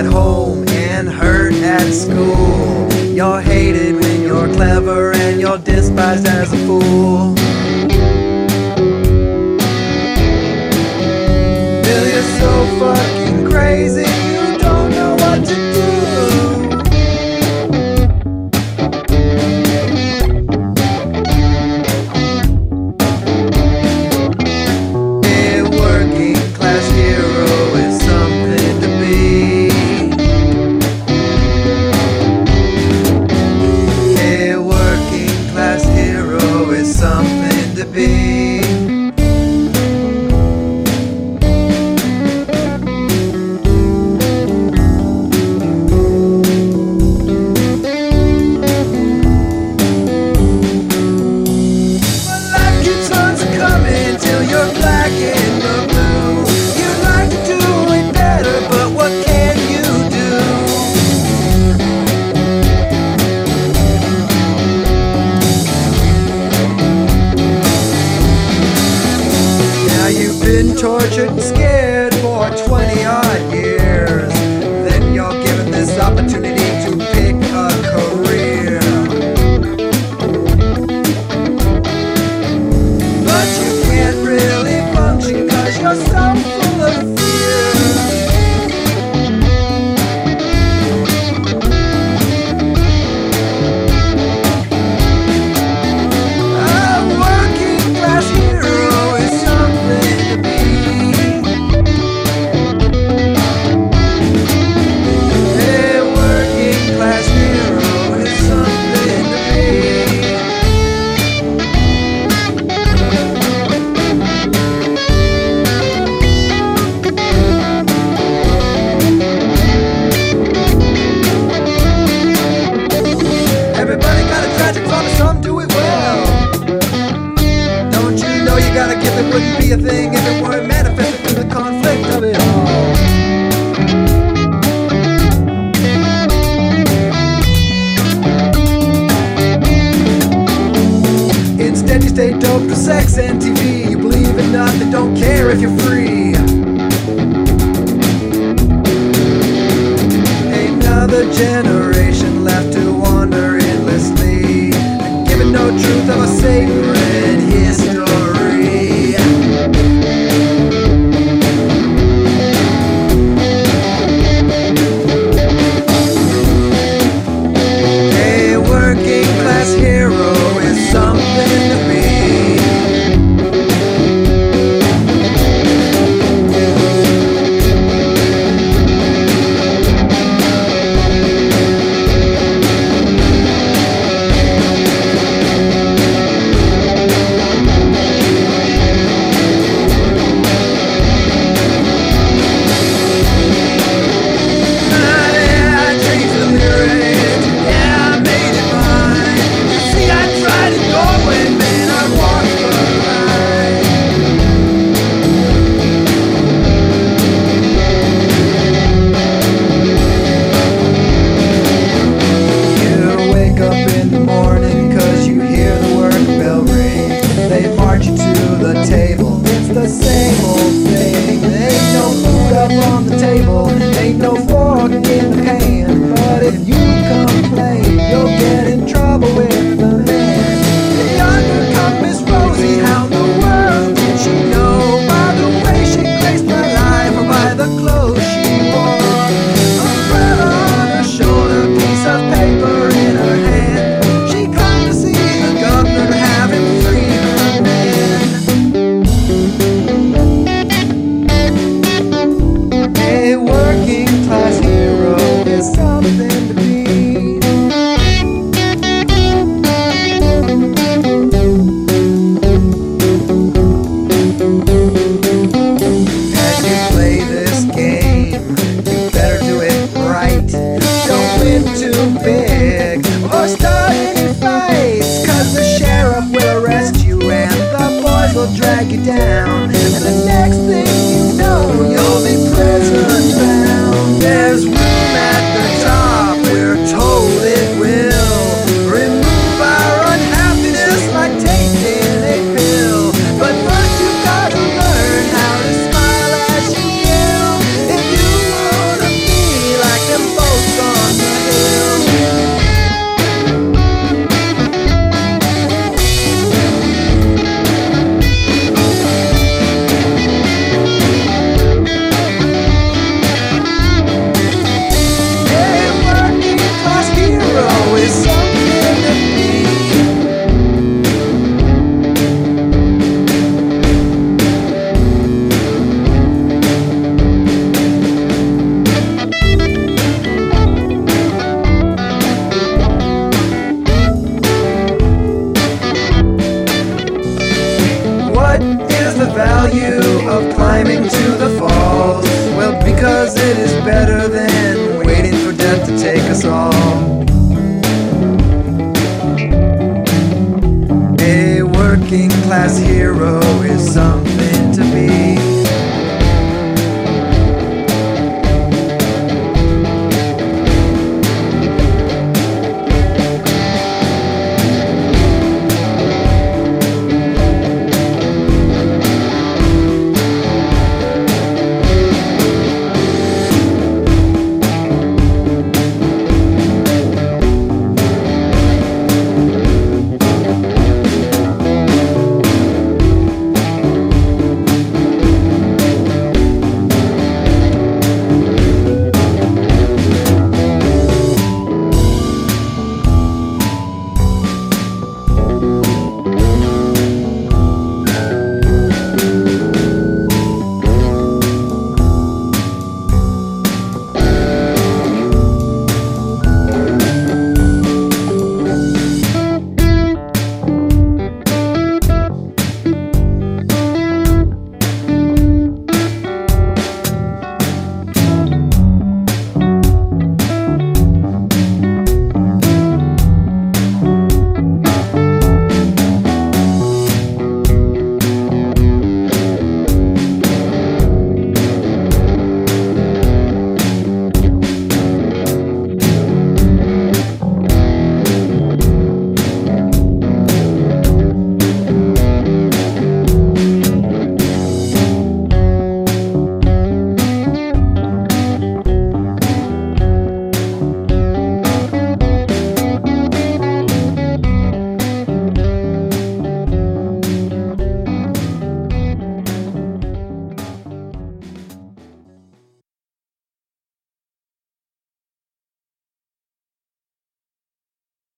home and hurt at school. You're hated when you're clever and you're despised as a fool. Till you're so fucking crazy you don't know what to do. Something to be. But life keeps on coming till you're black in the blue. You'd like to do it better, but what can you do? You've been tortured and scared for 20 odd years. Then you're given this opportunity to pick a career. But you can't really function 'cause you're so full of fear. A working class hero is something to be. A working class hero is something to be. Everybody got a tragic flaw, but some do it well. Don't you know you gotta give it? Wouldn't be a thing if it weren't manifested through the conflict of it all. Instead you stay doped with sex and TV. You believe in nothing, don't care if you're free. Another generation left to wander endlessly, given no truth of a sacred history. A working class hero is something to be. Drag you down, and the next thing you know, you'll be prison bound. There's room at the top, we're told it will remove our unhappiness like taking a pill. But first you've got to learn how to smile as you kill. If you wanna be like to take us all. A working class hero is something